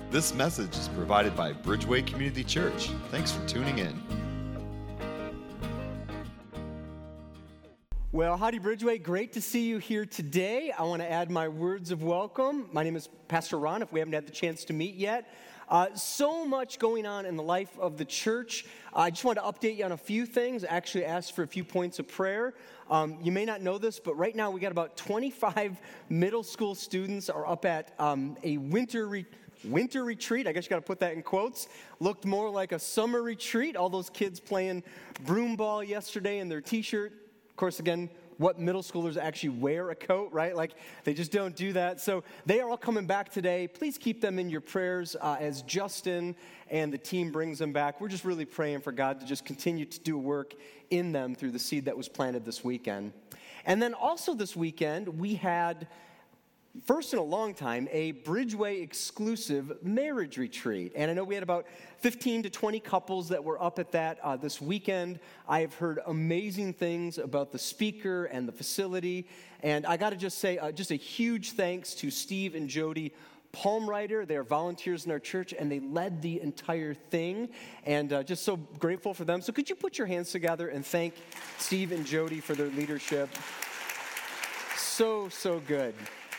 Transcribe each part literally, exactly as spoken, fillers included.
This message is provided by Bridgeway Community Church. Thanks for tuning in. Well, howdy, Bridgeway. Great to see you here today. I want to add my words of welcome. My name is Pastor Ron, if we haven't had the chance to meet yet. Uh, so much going on in the life of the church. Uh, I just want to update you on a few things, actually ask for a few points of prayer. Um, you may not know this, but right now we got about twenty-five middle school students are up at um, a winter retreat. Winter retreat, I guess you got to put that in quotes, looked more like a summer retreat. All those kids playing broom ball yesterday in their t-shirt. Of course, again, what middle schoolers actually wear a coat, right? Like, they just don't do that. So they are all coming back today. Please keep them in your prayers uh, as Justin and the team brings them back. We're just really praying for God to just continue to do work in them through the seed that was planted this weekend. And then also this weekend, we had, first in a long time, a Bridgeway exclusive marriage retreat. And I know we had about fifteen to twenty couples that were up at that uh, this weekend. I have heard amazing things about the speaker and the facility. And I got to just say, uh, just a huge thanks to Steve and Jody Palmrider. They are volunteers in our church, and they led the entire thing. And uh, just so grateful for them. So could you put your hands together and thank Steve and Jody for their leadership? So, so good.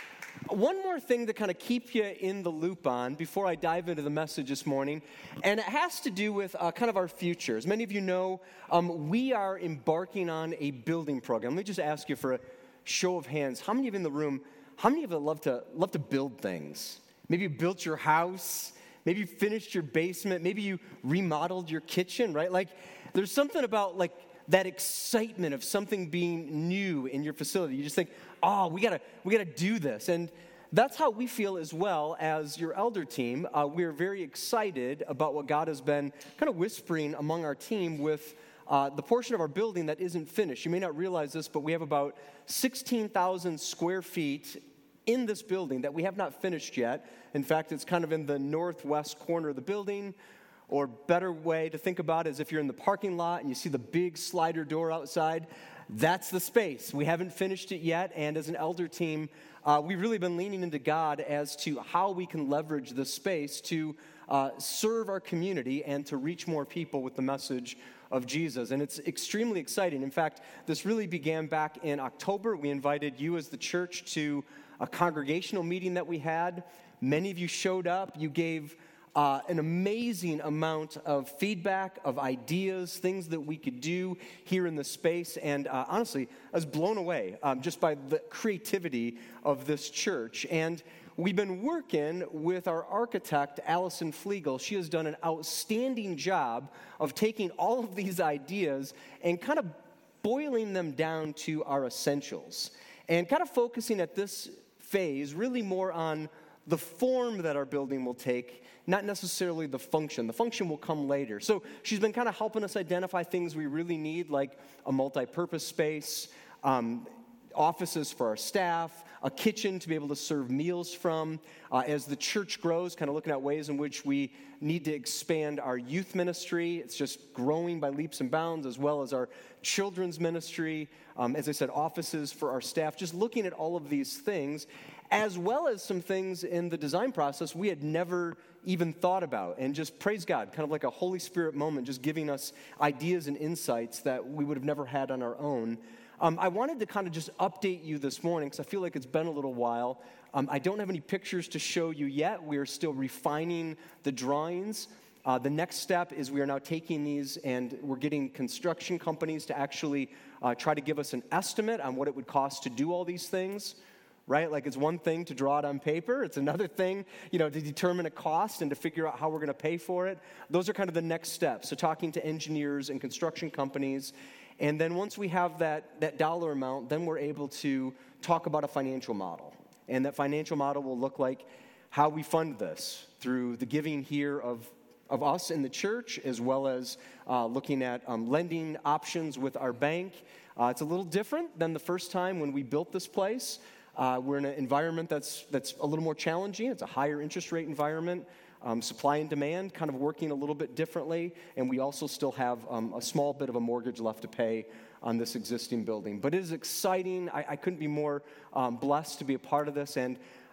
One more thing to kind of keep you in the loop on before I dive into the message this morning, and it has to do with uh, kind of our future. As many of you know, um, we are embarking on a building program. Let me just ask you for a show of hands. How many of you in the room, how many of you love to, love to build things? Maybe you built your house. Maybe you finished your basement. Maybe you remodeled your kitchen, right? Like, there's something about, like, that excitement of something being new in your facility. You just think, oh, we gotta, we gotta do this. And that's how we feel as well as your elder team. Uh, we're very excited about what God has been kind of whispering among our team with uh, the portion of our building that isn't finished. You may not realize this, but we have about sixteen thousand square feet in this building that we have not finished yet. In fact, it's kind of in the northwest corner of the building. Or better way to think about it is if you're in the parking lot and you see the big slider door outside, that's the space. We haven't finished it yet, and as an elder team, uh, we've really been leaning into God as to how we can leverage this space to uh, serve our community and to reach more people with the message of Jesus. And it's extremely exciting. In fact, this really began back in October. We invited you as the church to a congregational meeting that we had. Many of you showed up. You gave Uh, an amazing amount of feedback, of ideas, things that we could do here in the space. And uh, honestly, I was blown away um, just by the creativity of this church. And we've been working with our architect, Allison Flegel. She has done an outstanding job of taking all of these ideas and kind of boiling them down to our essentials. And kind of focusing at this phase really more on the form that our building will take, not necessarily the function. The function will come later. So she's been kind of helping us identify things we really need, like a multi-purpose space, um, offices for our staff, a kitchen to be able to serve meals from. Uh, as the church grows, kind of looking at ways in which we need to expand our youth ministry. It's just growing by leaps and bounds, as well as our children's ministry. Um, as I said, offices for our staff. Just looking at all of these things, as well as some things in the design process we had never even thought about. And just praise God, kind of like a Holy Spirit moment, just giving us ideas and insights that we would have never had on our own. Um, I wanted to kind of just update you this morning because I feel like it's been a little while. Um, I don't have any pictures to show you yet. We are still refining the drawings. Uh, the next step is we are now taking these and we're getting construction companies to actually uh, try to give us an estimate on what it would cost to do all these things. Right? Like, it's one thing to draw it on paper. It's another thing, you know, to determine a cost and to figure out how we're going to pay for it. Those are kind of the next steps. So talking to engineers and construction companies. And then once we have that, that dollar amount, then we're able to talk about a financial model. And that financial model will look like how we fund this through the giving here of, of us in the church, as well as uh, looking at um, lending options with our bank. Uh, it's a little different than the first time when we built this place. Uh, we're in an environment that's that's a little more challenging. It's a higher interest rate environment. Um, supply and demand kind of working a little bit differently. And we also still have um, a small bit of a mortgage left to pay on this existing building. But it is exciting. I, I couldn't be more um, blessed to be a part of this. And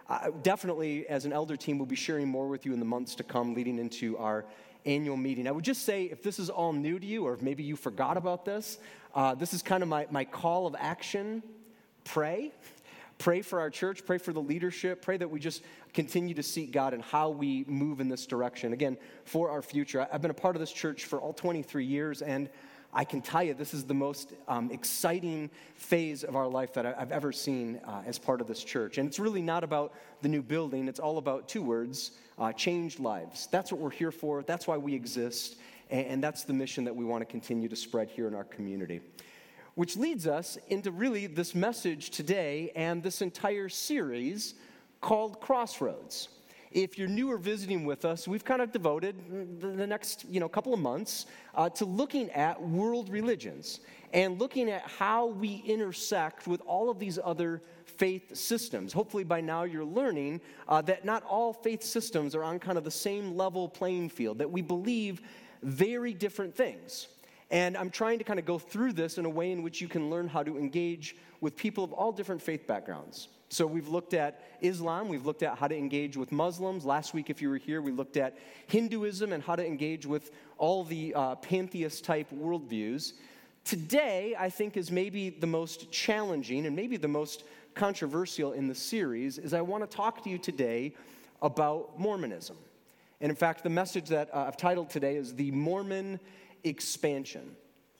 uh, definitely as an elder team, we'll be sharing more with you in the months to come leading into our annual meeting. I would just say, if this is all new to you, or if maybe you forgot about this, uh, this is kind of my, my call of action. Pray. Pray for our church. Pray for the leadership. Pray that we just continue to seek God and how we move in this direction. Again, for our future. I've been a part of this church for all twenty-three years, and I can tell you this is the most um, exciting phase of our life that I've ever seen uh, as part of this church. And it's really not about the new building. It's all about two words, uh, changed lives. That's what we're here for. That's why we exist. And, and that's the mission that we want to continue to spread here in our community. Which leads us into really this message today and this entire series called Crossroads. If you're new or visiting with us, we've kind of devoted the next you know, couple of months uh, to looking at world religions and looking at how we intersect with all of these other faith systems. Hopefully by now you're learning uh, that not all faith systems are on kind of the same level playing field, that we believe very different things. And I'm trying to kind of go through this in a way in which you can learn how to engage with people of all different faith backgrounds. So we've looked at Islam, we've looked at how to engage with Muslims. Last week, if you were here, we looked at Hinduism and how to engage with all the uh, pantheist-type worldviews. Today, I think, is maybe the most challenging and maybe the most controversial in the series, is I want to talk to you today about Mormonism. And in fact, the message that uh, I've titled today is The Mormon Expansion.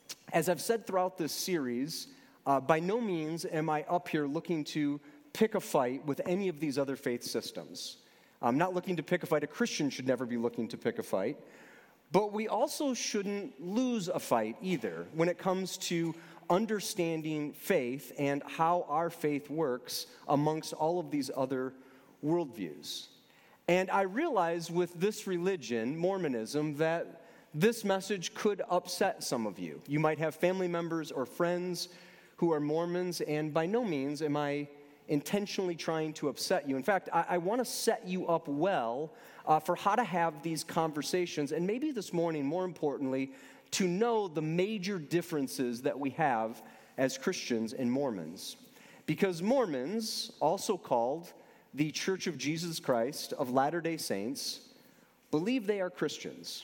As I've said throughout this series, uh, by no means am I up here looking to pick a fight with any of these other faith systems. I'm not looking to pick a fight. A Christian should never be looking to pick a fight. But we also shouldn't lose a fight either when it comes to understanding faith and how our faith works amongst all of these other worldviews. And I realize with this religion, Mormonism, that this message could upset some of you. You might have family members or friends who are Mormons, and by no means am I intentionally trying to upset you. In fact, I, I want to set you up well uh, for how to have these conversations, and maybe this morning, more importantly, to know the major differences that we have as Christians and Mormons. Because Mormons, also called the Church of Jesus Christ of Latter-day Saints, believe they are Christians.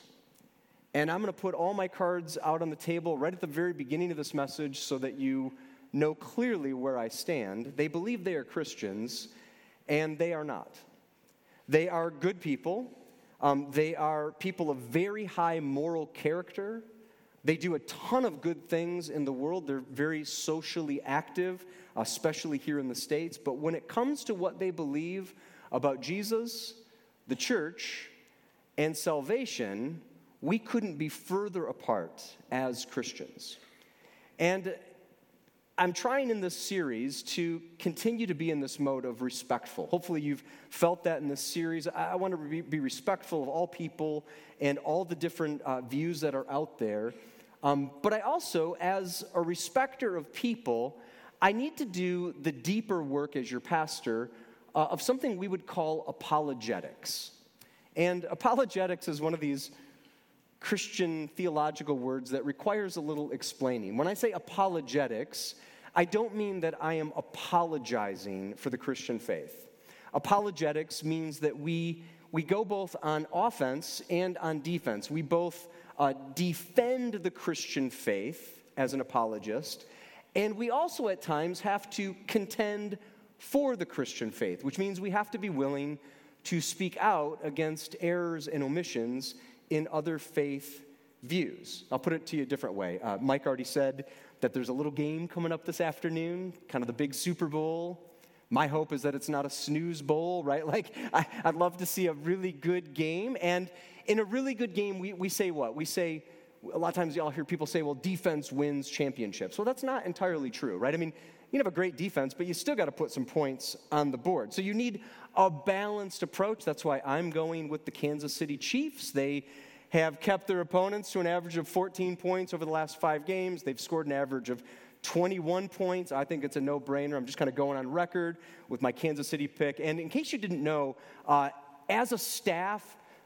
And I'm going to put all my cards out on the table right at the very beginning of this message so that you know clearly where I stand. They believe they are Christians, and they are not. They are good people. Um, they are people of very high moral character. They do a ton of good things in the world. They're very socially active, especially here in the States. But when it comes to what they believe about Jesus, the church, and salvation, we couldn't be further apart as Christians. And I'm trying in this series to continue to be in this mode of respectful. Hopefully you've felt that in this series. I want to be respectful of all people and all the different uh, views that are out there. Um, but I also, as a respecter of people, I need to do the deeper work as your pastor uh, of something we would call apologetics. And apologetics is one of these Christian theological words that requires a little explaining. When I say apologetics, I don't mean that I am apologizing for the Christian faith. Apologetics means that we, we go both on offense and on defense. We both uh, defend the Christian faith as an apologist, and we also at times have to contend for the Christian faith, which means we have to be willing to speak out against errors and omissions in other faith views. I'll put it to you a different way. Uh, Mike already said that there's a little game coming up this afternoon, kind of the big Super Bowl. My hope is that it's not a snooze bowl, right? Like, I, I'd love to see a really good game. And in a really good game, we, we say what? We say, a lot of times y'all hear people say, well, defense wins championships. Well, that's not entirely true, right? I mean, you can have a great defense, but you still got to put some points on the board. So you need a balanced approach. That's why I'm going with the Kansas City Chiefs. They have kept their opponents to an average of fourteen points over the last five games. They've scored an average of twenty-one points. I think it's a no-brainer. I'm just kind of going on record with my Kansas City pick. And in case you didn't know, uh, as a staff,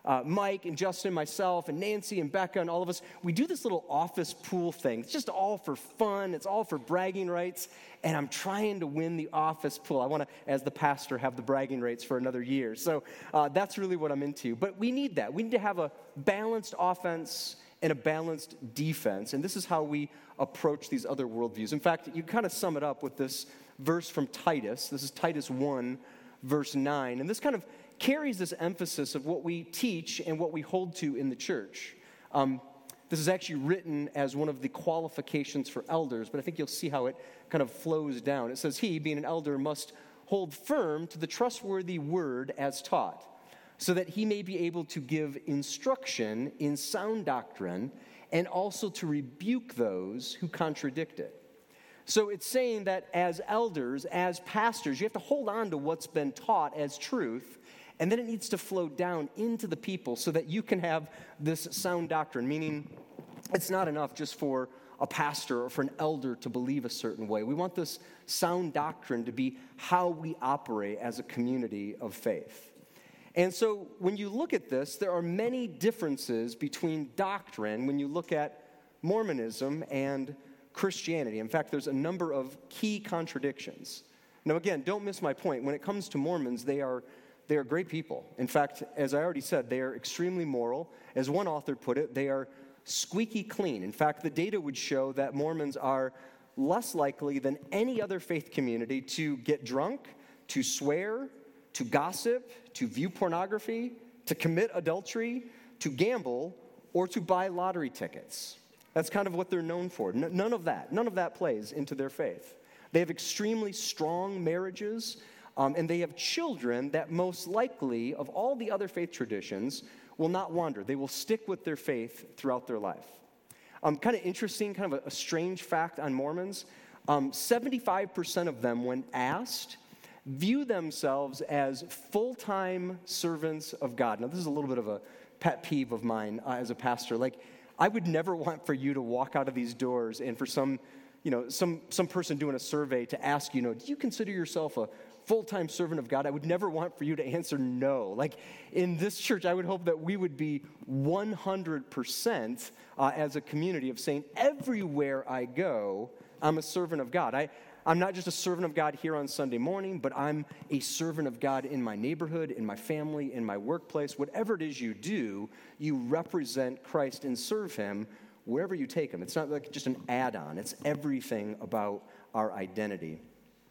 uh, Mike and Justin, myself, and Nancy and Becca and all of us, we do this little office pool thing. It's just all for fun. It's all for bragging rights. And I'm trying to win the office pool. I want to, as the pastor, have the bragging rights for another year. So uh, that's really what I'm into. But we need that. We need to have a balanced offense and a balanced defense. And this is how we approach these other worldviews. In fact, you kind of sum it up with this verse from Titus. This is Titus one, verse nine. And this kind of carries this emphasis of what we teach and what we hold to in the church. Um, this is actually written as one of the qualifications for elders, but I think you'll see how it kind of flows down. It says, he, being an elder, must hold firm to the trustworthy word as taught, so that he may be able to give instruction in sound doctrine and also to rebuke those who contradict it. So it's saying that as elders, as pastors, you have to hold on to what's been taught as truth, and then it needs to flow down into the people so that you can have this sound doctrine, meaning it's not enough just for a pastor or for an elder to believe a certain way. We want this sound doctrine to be how we operate as a community of faith. And so when you look at this, there are many differences between doctrine when you look at Mormonism and Christianity. In fact, there's a number of key contradictions. Now, again, don't miss my point. When it comes to Mormons, they are they are great people. In fact, as I already said, they are extremely moral. As one author put it, they are squeaky clean. In fact, the data would show that Mormons are less likely than any other faith community to get drunk, to swear, to gossip, to view pornography, to commit adultery, to gamble, or to buy lottery tickets. That's kind of what they're known for. N- none of that, none of that plays into their faith. They have extremely strong marriages, um, and they have children that most likely, of all the other faith traditions, will not wander. They will stick with their faith throughout their life. Um, kind of interesting, kind of a, a strange fact on Mormons, um, seventy-five percent of them, when asked, view themselves as full-time servants of God. Now, this is a little bit of a pet peeve of mine uh, as a pastor. Like, I would never want for you to walk out of these doors and for some, you know, some some person doing a survey to ask you, you know, do you consider yourself a full-time servant of God? I would never want for you to answer no. Like, in this church, I would hope that we would be one hundred percent uh, as a community of saying, everywhere I go, I'm a servant of God. I, I'm not just a servant of God here on Sunday morning, but I'm a servant of God in my neighborhood, in my family, in my workplace. Whatever it is you do, you represent Christ and serve him wherever you take him. It's not like just an add-on. It's everything about our identity.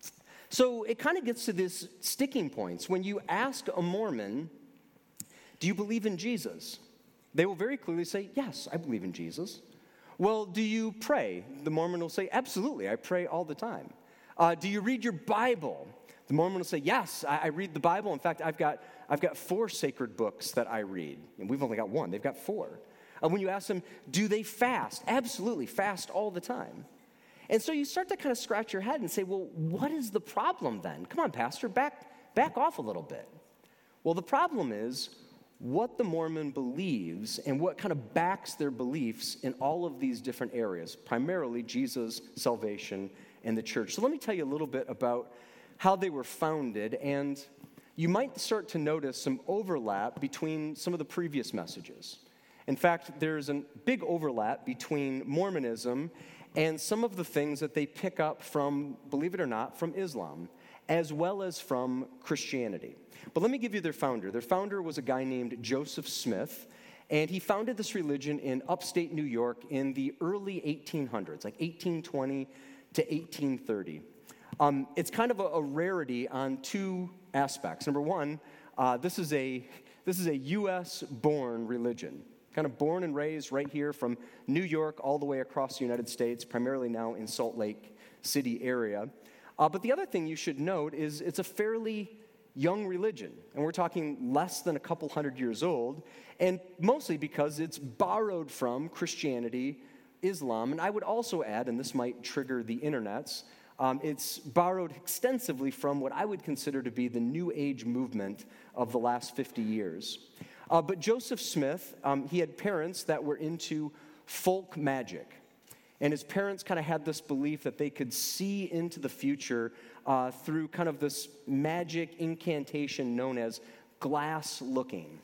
So it kind of gets to this sticking points. When you ask a Mormon, do you believe in Jesus? They will very clearly say, yes, I believe in Jesus. Well, do you pray? The Mormon will say, absolutely, I pray all the time. Uh, do you read your Bible? The Mormon will say, yes, I, I read the Bible. In fact, I've got I've got four sacred books that I read. And we've only got one. They've got four. Uh, when you ask them, do they fast? Absolutely, fast all the time. And so you start to kind of scratch your head and say, well, what is the problem then? Come on, Pastor, back, back off a little bit. Well, the problem is what the Mormon believes and what kind of backs their beliefs in all of these different areas, primarily Jesus, salvation, and the church. So let me tell you a little bit about how they were founded, and you might start to notice some overlap between some of the previous messages. In fact, there's a big overlap between Mormonism and some of the things that they pick up from, believe it or not, from Islam, as well as from Christianity. But let me give you their founder. Their founder was a guy named Joseph Smith, and he founded this religion in upstate New York in the early eighteen hundreds, like eighteen twenty to eighteen thirty. Um, it's kind of a, a rarity on two aspects. Number one, uh, this is a this is a U S-born religion. Kind of born and raised right here from New York all the way across the United States, primarily now in Salt Lake City area. Uh, but the other thing you should note is it's a fairly young religion, and we're talking less than a couple hundred years old, and mostly because it's borrowed from Christianity, Islam, and I would also add, and this might trigger the internets, um, it's borrowed extensively from what I would consider to be the New Age movement of the last fifty years. Uh, but Joseph Smith, um, he had parents that were into folk magic. And his parents kind of had this belief that they could see into the future uh, through kind of this magic incantation known as glass looking.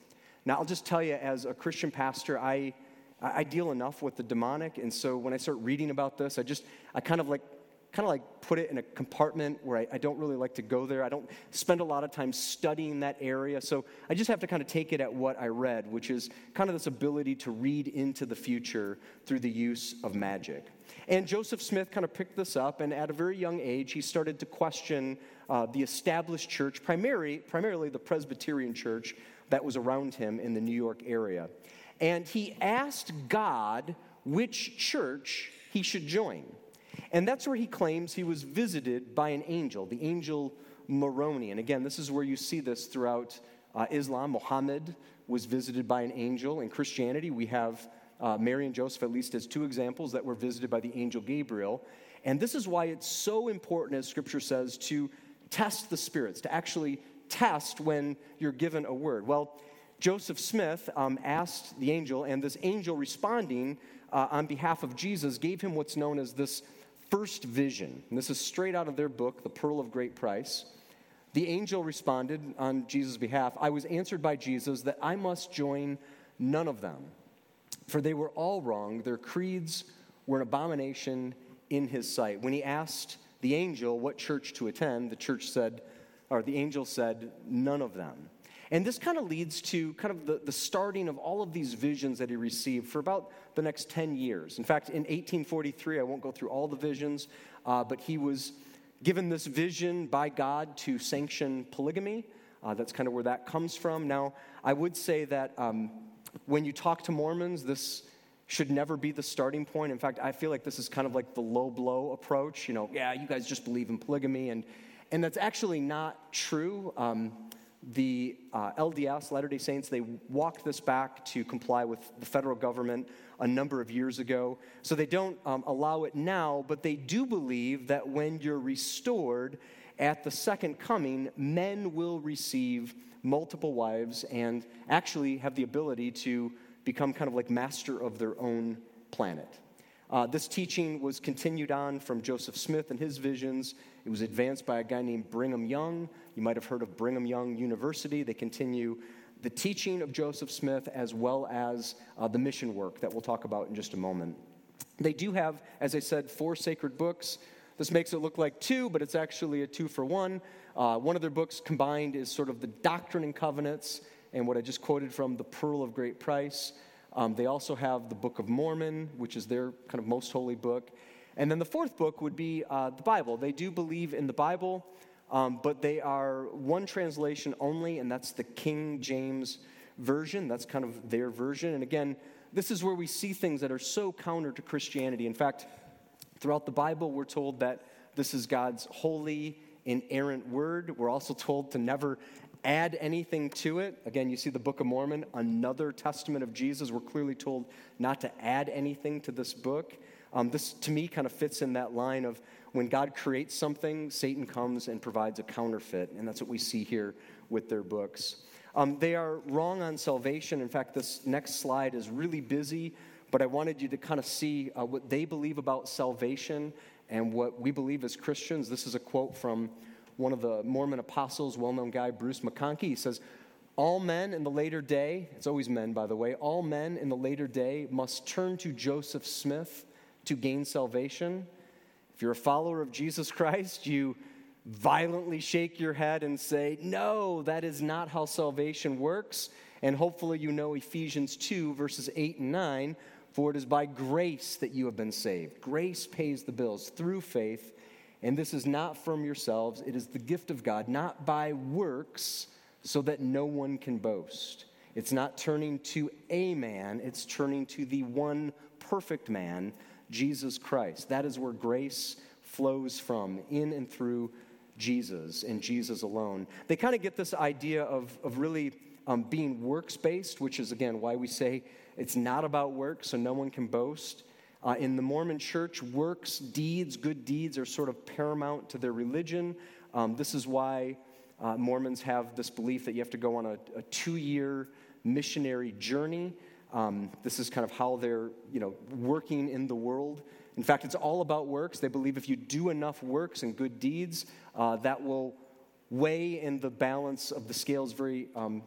Now, I'll just tell you, as a Christian pastor, I I deal enough with the demonic, and so when I start reading about this, I just, I kind of like, kind of like put it in a compartment where I, I don't really like to go there. I don't spend a lot of time studying that area, so I just have to kind of take it at what I read, which is kind of this ability to read into the future through the use of magic. And Joseph Smith kind of picked this up, and at a very young age, he started to question uh, the established church, primarily, primarily the Presbyterian church that was around him in the New York area. And he asked God which church he should join. And that's where he claims he was visited by an angel, the angel Moroni. And again, this is where you see this throughout uh, Islam. Muhammad was visited by an angel. In Christianity, we have uh, Mary and Joseph, at least as two examples, that were visited by the angel Gabriel. And this is why it's so important, as Scripture says, to test the spirits, to actually test when you're given a word. Well, Joseph Smith um, asked the angel, and this angel responding uh, on behalf of Jesus gave him what's known as this first vision. And this is straight out of their book, The Pearl of Great Price. The angel responded on Jesus' behalf, I was answered by Jesus that I must join none of them, for they were all wrong. Their creeds were an abomination in his sight. When he asked the angel what church to attend, the church said, or the angel said, none of them. And this kind of leads to kind of the, the starting of all of these visions that he received for about the next ten years. In fact, in eighteen forty-three, I won't go through all the visions, uh, but he was given this vision by God to sanction polygamy. Uh, that's kind of where that comes from. Now, I would say that um, when you talk to Mormons, this should never be the starting point. In fact, I feel like this is kind of like the low blow approach. You know, yeah, you guys just believe in polygamy, and and that's actually not true. Um, The uh, L D S, Latter-day Saints, they walked this back to comply with the federal government a number of years ago. So they don't um, allow it now, but they do believe that when you're restored at the second coming, men will receive multiple wives and actually have the ability to become kind of like master of their own planet. Uh, this teaching was continued on from Joseph Smith and his visions. It was advanced by a guy named Brigham Young. You might have heard of Brigham Young University. They continue the teaching of Joseph Smith as well as uh, the mission work that we'll talk about in just a moment. They do have, as I said, four sacred books. This makes it look like two, but it's actually a two for one. Uh, one of their books combined is sort of the Doctrine and Covenants and what I just quoted from the Pearl of Great Price. Um, they also have the Book of Mormon, which is their kind of most holy book. And then the fourth book would be uh, the Bible. They do believe in the Bible, um, but they are one translation only, and that's the King James Version. That's kind of their version. And again, this is where we see things that are so counter to Christianity. In fact, throughout the Bible, we're told that this is God's holy, inerrant word. We're also told to never add anything to it. Again, you see the Book of Mormon, another testament of Jesus. We're clearly told not to add anything to this book. Um, this, to me, kind of fits in that line of when God creates something, Satan comes and provides a counterfeit, and that's what we see here with their books. Um, they are wrong on salvation. In fact, this next slide is really busy, but I wanted you to kind of see uh, what they believe about salvation and what we believe as Christians. This is a quote from one of the Mormon apostles, well-known guy, Bruce McConkie. He says, all men in the later day, it's always men, by the way, all men in the later day must turn to Joseph Smith to gain salvation. If you're a follower of Jesus Christ, you violently shake your head and say, no, that is not how salvation works. And hopefully you know Ephesians two, verses eight and nine, for it is by grace that you have been saved. Grace pays the bills through faith. And this is not from yourselves, it is the gift of God, not by works, so that no one can boast. It's not turning to a man, it's turning to the one perfect man, Jesus Christ. That is where grace flows from, in and through Jesus and Jesus alone. They kind of get this idea of, of really um, being works-based, which is, again, why we say it's not about works, so no one can boast. Uh, in the Mormon church, works, deeds, good deeds are sort of paramount to their religion. Um, this is why uh, Mormons have this belief that you have to go on a, a two-year missionary journey. Um, this is kind of how they're, you know, working in the world. In fact, it's all about works. They believe if you do enough works and good deeds, uh, that will weigh in the balance of the scales very, um,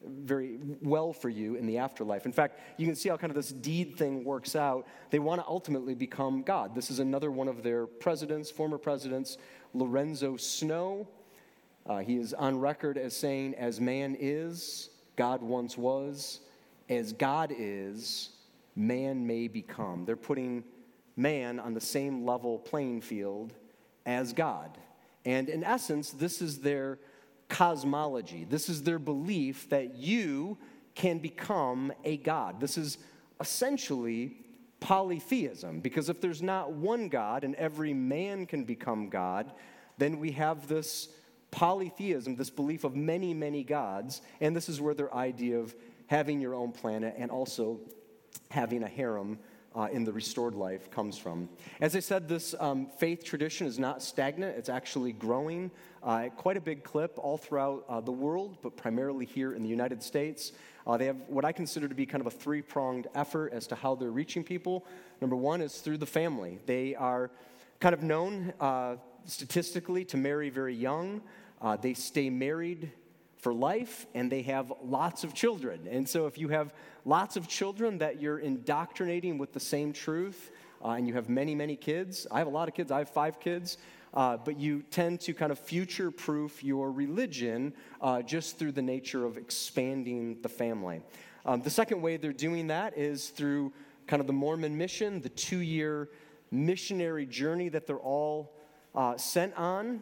very well for you in the afterlife. In fact, you can see how kind of this deed thing works out. They want to ultimately become God. This is another one of their presidents, former presidents, Lorenzo Snow. Uh, he is on record as saying, as man is, God once was. As God is, man may become. They're putting man on the same level playing field as God. And in essence, this is their cosmology. This is their belief that you can become a God. This is essentially polytheism, because if there's not one God and every man can become God, then we have this polytheism, this belief of many, many gods, and this is where their idea of having your own planet and also having a harem uh, in the restored life comes from. As I said, this um, faith tradition is not stagnant. It's actually growing uh, at quite a big clip all throughout uh, the world, but primarily here in the United States. Uh, they have what I consider to be kind of a three-pronged effort as to how they're reaching people. Number one is through the family. They are kind of known uh, statistically to marry very young. Uh, they stay married for life, and they have lots of children. And so if you have lots of children that you're indoctrinating with the same truth, uh, and you have many, many kids, I have a lot of kids, I have five kids, uh, but you tend to kind of future-proof your religion uh, just through the nature of expanding the family. Um, the second way they're doing that is through kind of the Mormon mission, the two-year missionary journey that they're all uh, sent on.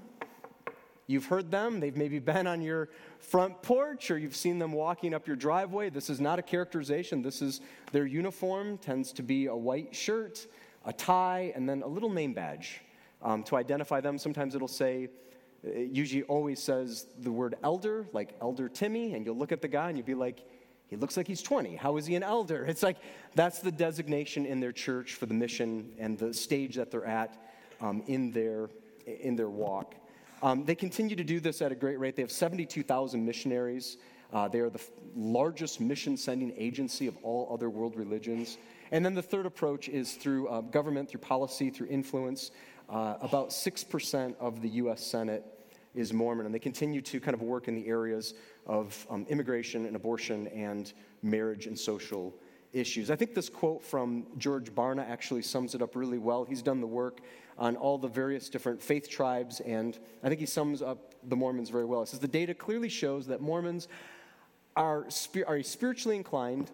You've heard them. They've maybe been on your front porch, or you've seen them walking up your driveway. This is not a characterization. This is their uniform. Tends to be a white shirt, a tie, and then a little name badge um, to identify them. Sometimes it'll say, it usually always says the word elder, like Elder Timmy, and you'll look at the guy and you'll be like, he looks like he's twenty. How is he an elder? It's like that's the designation in their church for the mission and the stage that they're at um, in their in their walk. Um, they continue to do this at a great rate. They have seventy-two thousand missionaries. Uh, they are the f- largest mission-sending agency of all other world religions. And then the third approach is through uh, government, through policy, through influence. Uh, about six percent of the U S Senate is Mormon, and they continue to kind of work in the areas of um, immigration and abortion and marriage and social issues. I think this quote from George Barna actually sums it up really well. He's done the work on all the various different faith tribes, and I think he sums up the Mormons very well. It says, the data clearly shows that Mormons are, spi- are a spiritually inclined,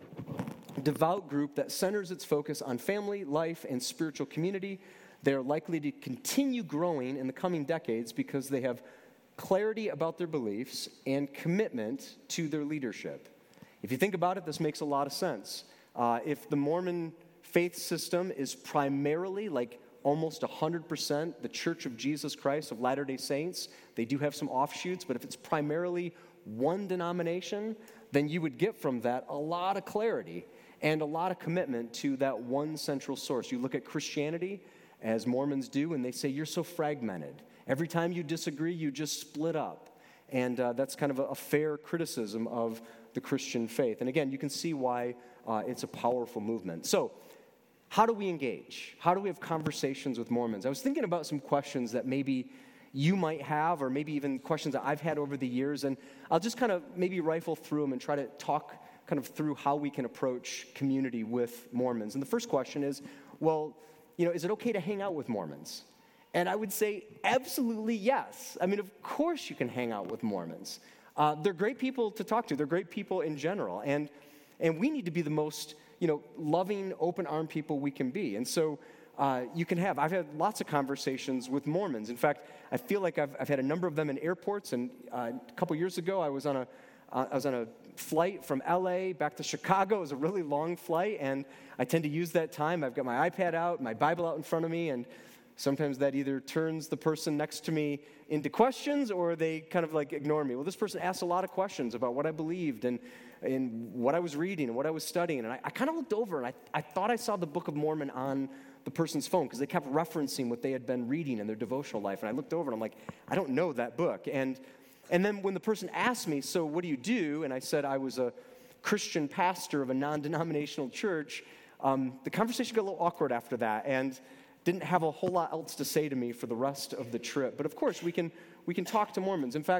devout group that centers its focus on family, life, and spiritual community. They are likely to continue growing in the coming decades because they have clarity about their beliefs and commitment to their leadership. If you think about it, this makes a lot of sense. Uh, if the Mormon faith system is primarily, like almost one hundred percent, the Church of Jesus Christ of Latter-day Saints, they do have some offshoots, but if it's primarily one denomination, then you would get from that a lot of clarity and a lot of commitment to that one central source. You look at Christianity, as Mormons do, and they say, you're so fragmented. Every time you disagree, you just split up. And uh, that's kind of a, a fair criticism of the Christian faith. And again, you can see why uh, it's a powerful movement. So, how do we engage? How do we have conversations with Mormons? I was thinking about some questions that maybe you might have, or maybe even questions that I've had over the years, and I'll just kind of maybe rifle through them and try to talk kind of through how we can approach community with Mormons. And the first question is, well, you know, is it okay to hang out with Mormons? And I would say absolutely yes. I mean, of course you can hang out with Mormons. Uh, they're great people to talk to. They're great people in general. And and we need to be the most, you know, loving, open-armed people we can be. And so uh, you can have, I've had lots of conversations with Mormons. In fact, I feel like I've, I've had a number of them in airports. And uh, a couple years ago, I was on a uh, I was on a flight from L A back to Chicago. It was a really long flight, and I tend to use that time. I've got my iPad out, my Bible out in front of me, and sometimes that either turns the person next to me into questions or they kind of like ignore me. Well, this person asked a lot of questions about what I believed and, and what I was reading and what I was studying. And I, I kind of looked over and I, I thought I saw the Book of Mormon on the person's phone because they kept referencing what they had been reading in their devotional life. And I looked over and I'm like, I don't know that book. And, and then when the person asked me, so what do you do? And I said I was a Christian pastor of a non-denominational church. Um, the conversation got a little awkward after that. And didn't have a whole lot else to say to me for the rest of the trip. But of course, we can we can talk to Mormons. In fact,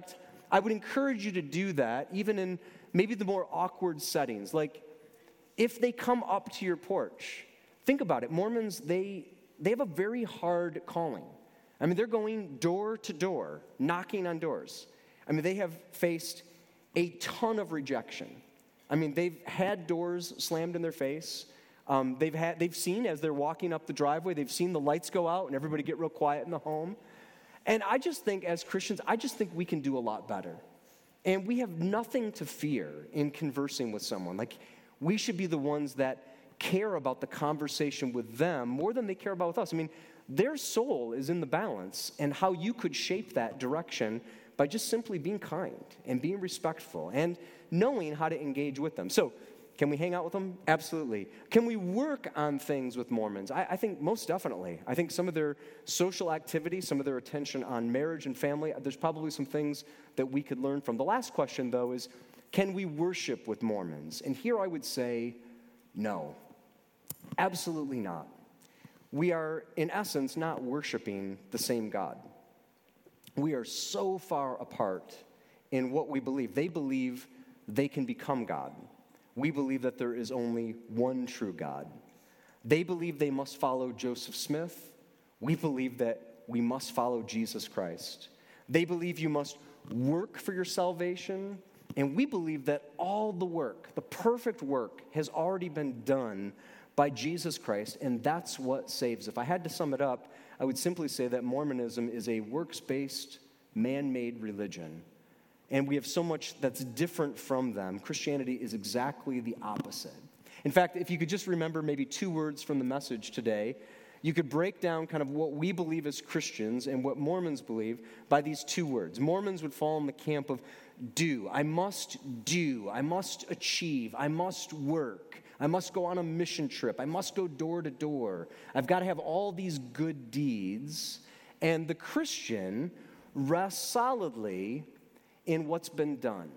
I would encourage you to do that, even in maybe the more awkward settings. Like, if they come up to your porch, think about it. Mormons, they, they have a very hard calling. I mean, they're going door to door, knocking on doors. I mean, they have faced a ton of rejection. I mean, they've had doors slammed in their face. Um, they've had, they've seen, as they're walking up the driveway, they've seen the lights go out and everybody get real quiet in the home. And I just think, as Christians, I just think we can do a lot better. And we have nothing to fear in conversing with someone. Like, we should be the ones that care about the conversation with them more than they care about with us. I mean, their soul is in the balance, and how you could shape that direction by just simply being kind and being respectful and knowing how to engage with them. So, can we hang out with them? Absolutely. Can we work on things with Mormons? I, I think most definitely. I think some of their social activity, some of their attention on marriage and family, there's probably some things that we could learn from. The last question, though, is can we worship with Mormons? And here I would say no. Absolutely not. We are, in essence, not worshiping the same God. We are so far apart in what we believe. They believe they can become God. We believe that there is only one true God. They believe they must follow Joseph Smith. We believe that we must follow Jesus Christ. They believe you must work for your salvation. And we believe that all the work, the perfect work, has already been done by Jesus Christ, and that's what saves. If I had to sum it up, I would simply say that Mormonism is a works-based, man-made religion. And we have so much that's different from them. Christianity is exactly the opposite. In fact, if you could just remember maybe two words from the message today, you could break down kind of what we believe as Christians and what Mormons believe by these two words. Mormons would fall in the camp of do. I must do. I must achieve. I must work. I must go on a mission trip. I must go door to door. I've got to have all these good deeds. And the Christian rests solidly in what's been done.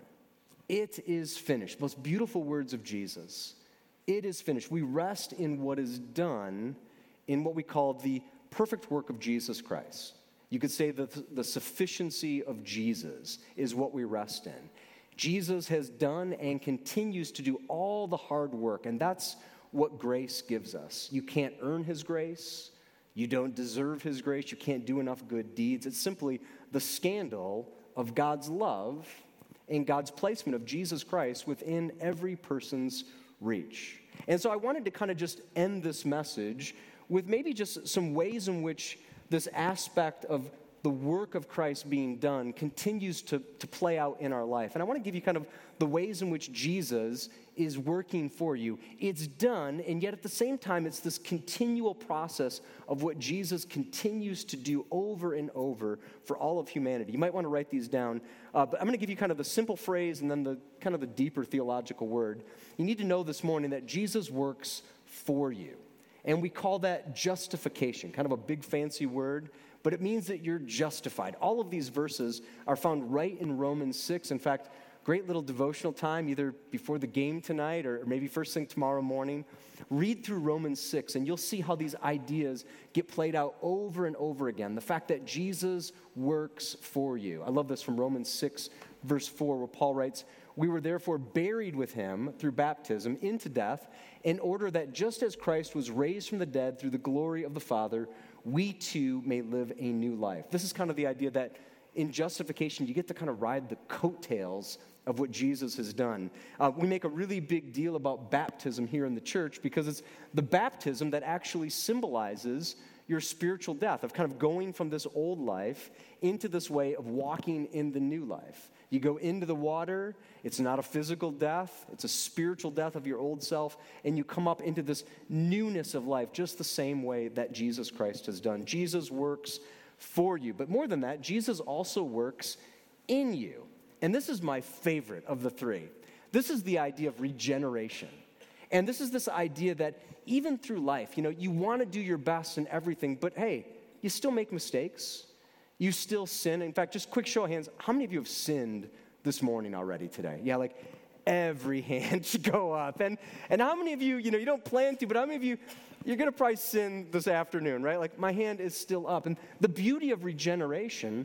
It is finished. Most beautiful words of Jesus. It is finished. We rest in what is done in what we call the perfect work of Jesus Christ. You could say that the sufficiency of Jesus is what we rest in. Jesus has done and continues to do all the hard work, and that's what grace gives us. You can't earn his grace. You don't deserve his grace. You can't do enough good deeds. It's simply the scandal of God's love and God's placement of Jesus Christ within every person's reach. And so I wanted to kind of just end this message with maybe just some ways in which this aspect of the work of Christ being done continues to, to play out in our life. And I want to give you kind of the ways in which Jesus is working for you. It's done, and yet at the same time, it's this continual process of what Jesus continues to do over and over for all of humanity. You might want to write these down, uh, but I'm going to give you kind of the simple phrase and then the kind of the deeper theological word. You need to know this morning that Jesus works for you. And we call that justification, kind of a big fancy word, but it means that you're justified. All of these verses are found right in Romans six. In fact, great little devotional time, either before the game tonight or maybe first thing tomorrow morning. Read through Romans six, and you'll see how these ideas get played out over and over again. The fact that Jesus works for you. I love this from Romans six, verse four, where Paul writes, "We were therefore buried with him through baptism into death, in order that just as Christ was raised from the dead through the glory of the Father, we too may live a new life." This is kind of the idea that in justification, you get to kind of ride the coattails of what Jesus has done. Uh, we make a really big deal about baptism here in the church because it's the baptism that actually symbolizes your spiritual death, of kind of going from this old life into this way of walking in the new life. You go into the water, it's not a physical death, it's a spiritual death of your old self, and you come up into this newness of life just the same way that Jesus Christ has done. Jesus works for you, but more than that, Jesus also works in you. And this is my favorite of the three. This is the idea of regeneration. And this is this idea that even through life, you know, you want to do your best in everything, but hey, you still make mistakes. You still sin. In fact, just quick show of hands, how many of you have sinned this morning already today? Yeah, like every hand should go up. And and how many of you, you know, you don't plan to, but how many of you, you're going to probably sin this afternoon, right? Like my hand is still up. And the beauty of regeneration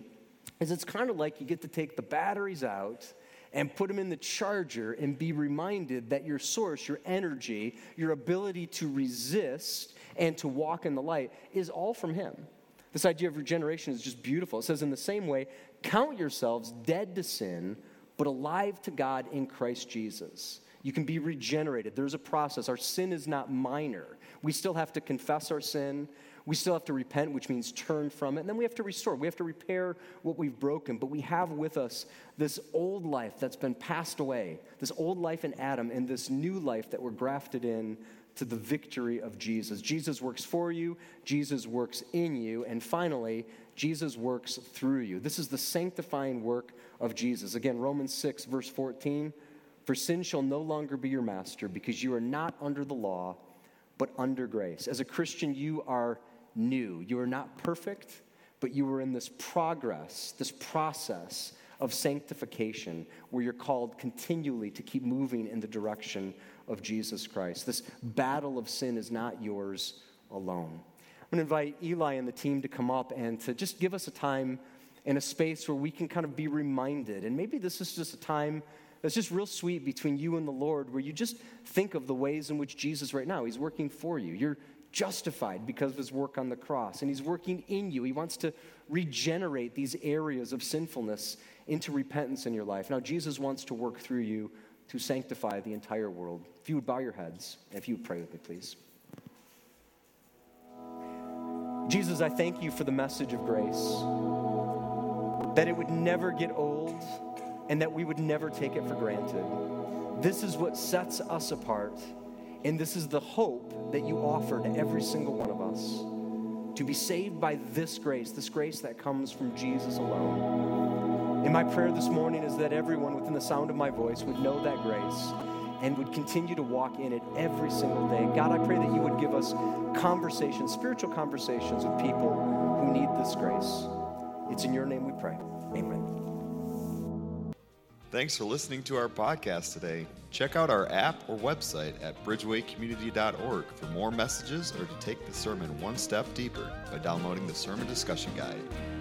is it's kind of like you get to take the batteries out and put them in the charger and be reminded that your source, your energy, your ability to resist and to walk in the light is all from him. This idea of regeneration is just beautiful. It says in the same way, count yourselves dead to sin, but alive to God in Christ Jesus. You can be regenerated. There's a process. Our sin is not minor. We still have to confess our sin. We still have to repent, which means turn from it. And then we have to restore. We have to repair what we've broken. But we have with us this old life that's been passed away, this old life in Adam, and this new life that we're grafted in to the victory of Jesus. Jesus works for you. Jesus works in you. And finally, Jesus works through you. This is the sanctifying work of Jesus. Again, Romans six, verse fourteen, for sin shall no longer be your master because you are not under the law, but under grace. As a Christian, you are new. You are not perfect, but you are in this progress, this process of sanctification where you're called continually to keep moving in the direction of Jesus Christ. This battle of sin is not yours alone. I'm going to invite Eli and the team to come up and to just give us a time and a space where we can kind of be reminded. And maybe this is just a time that's just real sweet between you and the Lord, where you just think of the ways in which Jesus right now, he's working for you. You're justified because of his work on the cross, and he's working in you. He wants to regenerate these areas of sinfulness into repentance in your life. Now, Jesus wants to work through you to sanctify the entire world. If you would bow your heads, and if you would pray with me, please. Jesus, I thank you for the message of grace, that it would never get old, and that we would never take it for granted. This is what sets us apart, and this is the hope that you offer to every single one of us, to be saved by this grace, this grace that comes from Jesus alone. And my prayer this morning is that everyone within the sound of my voice would know that grace and would continue to walk in it every single day. God, I pray that you would give us conversations, spiritual conversations with people who need this grace. It's in your name we pray. Amen. Thanks for listening to our podcast today. Check out our app or website at bridgeway community dot org for more messages or to take the sermon one step deeper by downloading the Sermon Discussion Guide.